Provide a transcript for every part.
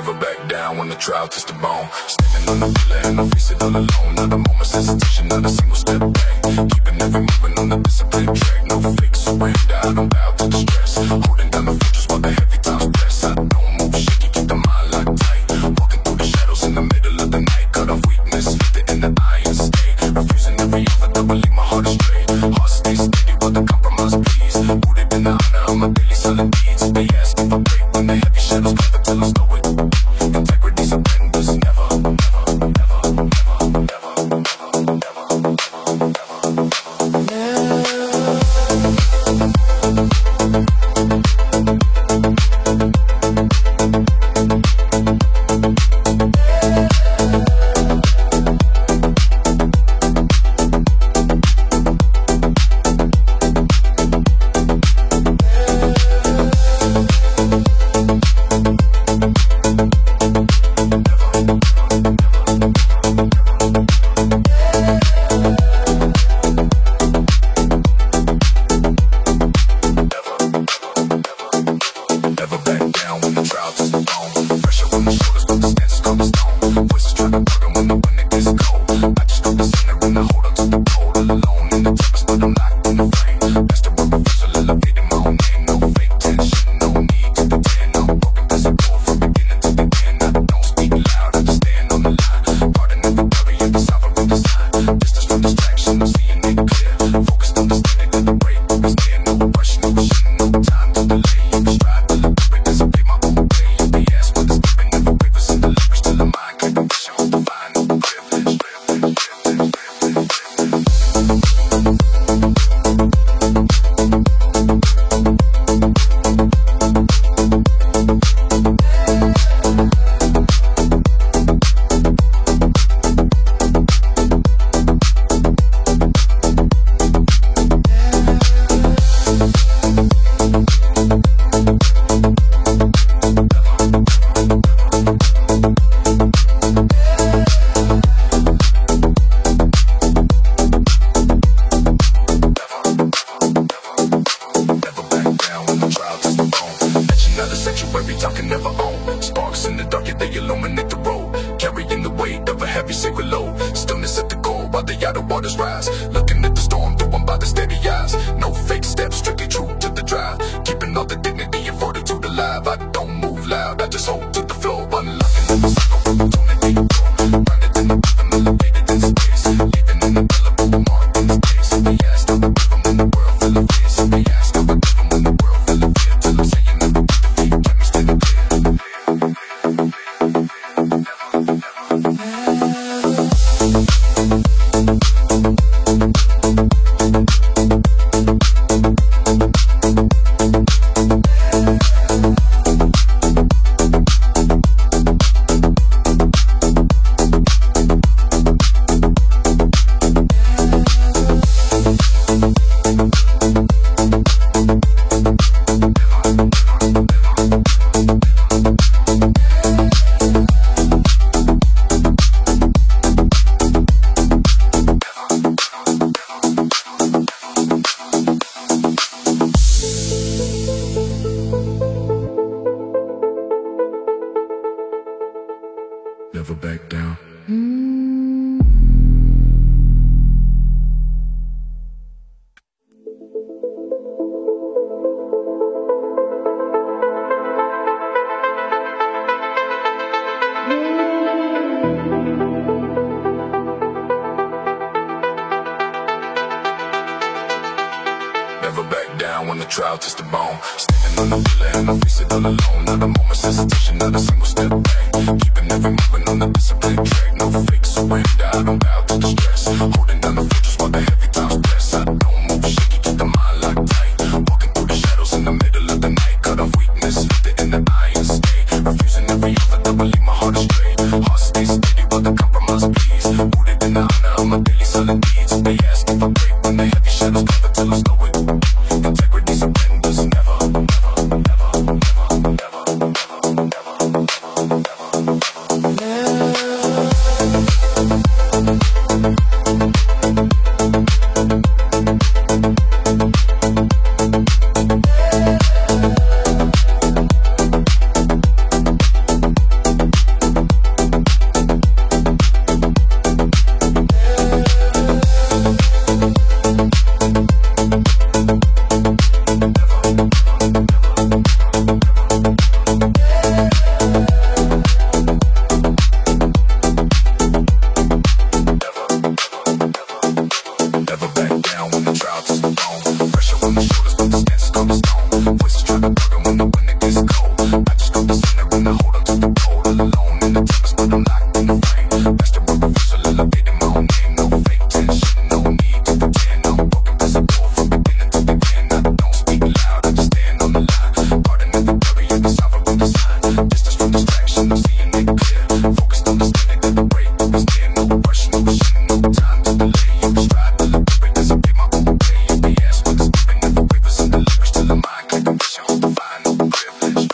Never back down when the trial tests the bone. Standing on the pillar and I face it all alone. Not a moment's hesitation, not a single step back. Keeping every movement on the disciplined track. No fake surrender, I don't bow to the stress. Holding down the fortress while the heavy times press. I don't move shaky, keep the mind locked tight. Walking through the shadows in the middle of the night. Cut off weakness, lift it in the iron state. Refusing every offer that will leave my heart astray. Heart stays steady while the compromise please. Rooted in the honor of my daily solid deeds. They ask if I break when the heavy shadows cover till I'm slow it. Integrity surrenders never, never, never, never, never, never, never, never, never back down. Never back down when the trial tests the bone. Standing on the pillar and I face it all alone. Not a moment's hesitation, not a single step back. Keeping every movement on the disciplined track. No fake surrender, I don't bow to the stress. Holding down the fortress while the heavy times press. I don't move shaky, keep the mind locked tight. Walking through the shadows in the middle of the night. Cut off weakness, lift it in the iron state. Refusing every offer that will leave my heart astray. Heart stays steady while the compromise please. Rooted in the honor of my daily solid deeds. They ask if I break when the heavy shadows cover till I'm slow it. Integrity surrenders never, never, never, never, never, never, never, never. winner and I hold on to the goal. All alone in the tempest, but I'm locked in the frame. Best of what refusal, elevating my own name. No fake tension, no need to pretend. I'm broken visible from beginning to the end. I don't speak loud, I just stand on the line. Pardon every worry and the sovereign design. Distance from distraction, I'm seeing it clear. Focused on the standing that the break is near. No rush, no rushing, no time to delay. You can strive to liberate as I pay my own way. You be asked what the spirit never wavers in the lyrics till the mind like a vision. Hold the fire, no privilege.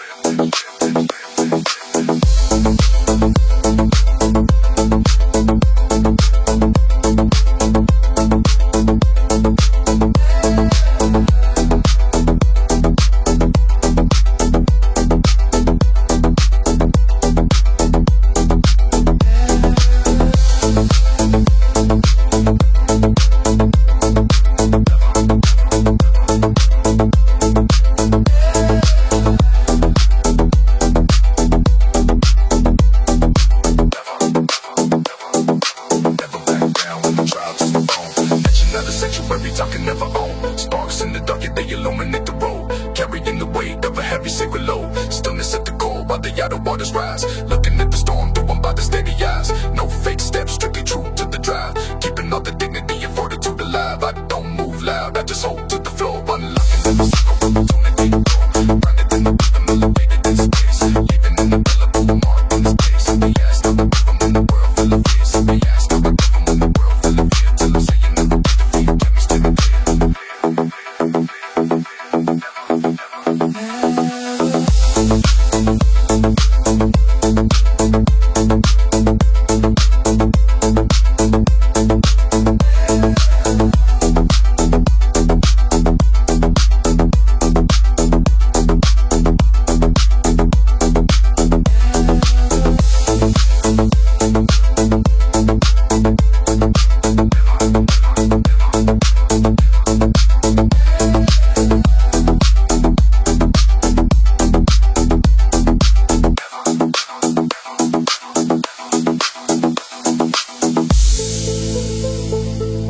I can never own. Sparks in the dark, yet they illuminate the road. Carrying the weight of a heavy sacred load. Stillness at the core while the outer waters rise. Looking at the storm through them by the steady eyes. No fake steps, strictly true to the drive. Keeping all the dignity and fortitude alive. I don't move loud, I just hold to the floor. Unlocking every single opportunity to grow. Grounded in the rhythm, elevated in space. Leaving an indelible mark in the space. They ask how I rhythm in the world full of fears. They ask how I rhythm in the world full of fear. Till I'm saying never be defeated, let me stay clear.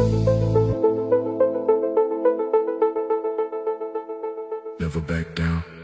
Never back down.